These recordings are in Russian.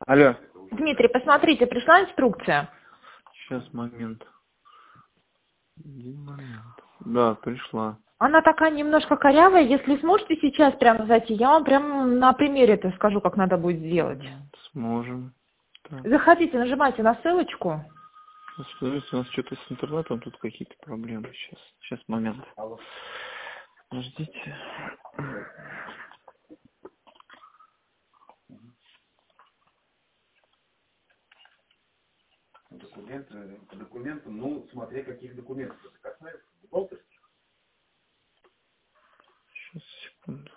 Алло. Дмитрий, посмотрите, пришла инструкция. Сейчас, момент. Один момент. Да, пришла. Она такая немножко корявая. Если сможете сейчас прямо зайти, я вам прямо на примере это скажу, как надо будет сделать. Сможем. Так. Заходите, нажимайте на ссылочку. Смотрите, у нас что-то с интернетом тут какие-то проблемы. Сейчас, момент. Подождите. Документы, ну, смотря каких документов это касается, бухгалтерских. Сейчас, секунду.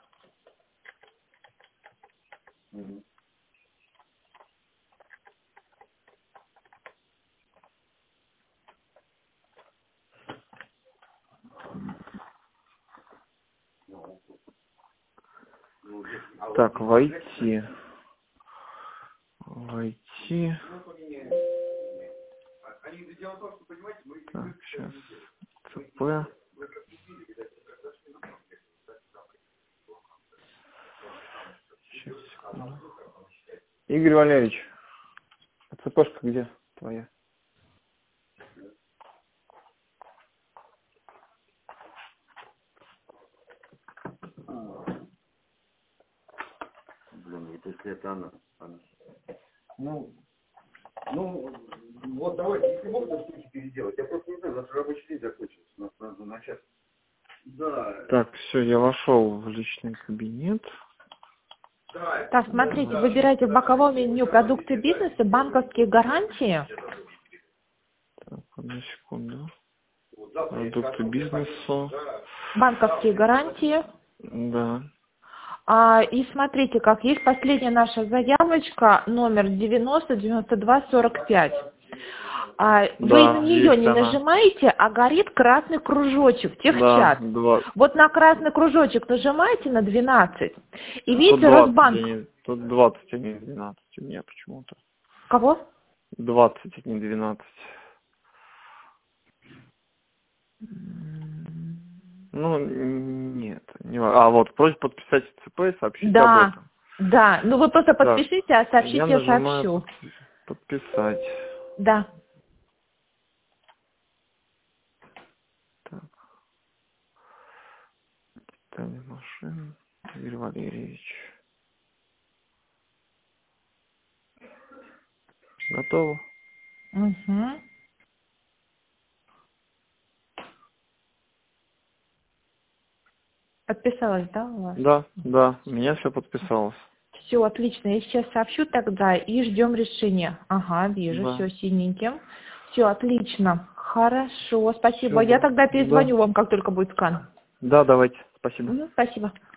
Так, войти. Так, сейчас. ЦП. Сейчас, секунду. Игорь Валерьевич, а ЦПшка где твоя? Блин, вот если это она. Ну, вот давайте, если можно что-то переделать. Я просто не знаю, наш рабочий день закончился, у нас надо начать. Да. Так, все, я вошел в личный кабинет. Так, смотрите, выбирайте в боковом меню продукты бизнеса, банковские гарантии. Так, одну секунду. Продукты бизнеса. Банковские гарантии. Да. И смотрите, как есть последняя наша заявочка, номер 909245. Вы на нее не нажимаете, а горит красный кружочек, техчат. Да, Вот на красный кружочек нажимаете на 12. И видите, Росбанк. Тут 20, а не 12 у меня почему-то. Кого? 20, а не 12. Ну, нет. А вот просьба подписать ЦП и сообщить об этом. Да, ну вы просто подпишите, а сообщите, я сообщу. Подписать. Да. Так. Питание машин. Игорь Валерьевич. Готово? Угу. Подписалась, да, у вас? Да, у меня все подписалось. Все, отлично. Я сейчас сообщу тогда и ждем решения. Ага, вижу, все синеньким. Все, отлично. Хорошо, спасибо. Я тогда перезвоню вам, как только будет скан. Да, давайте. Спасибо. Спасибо.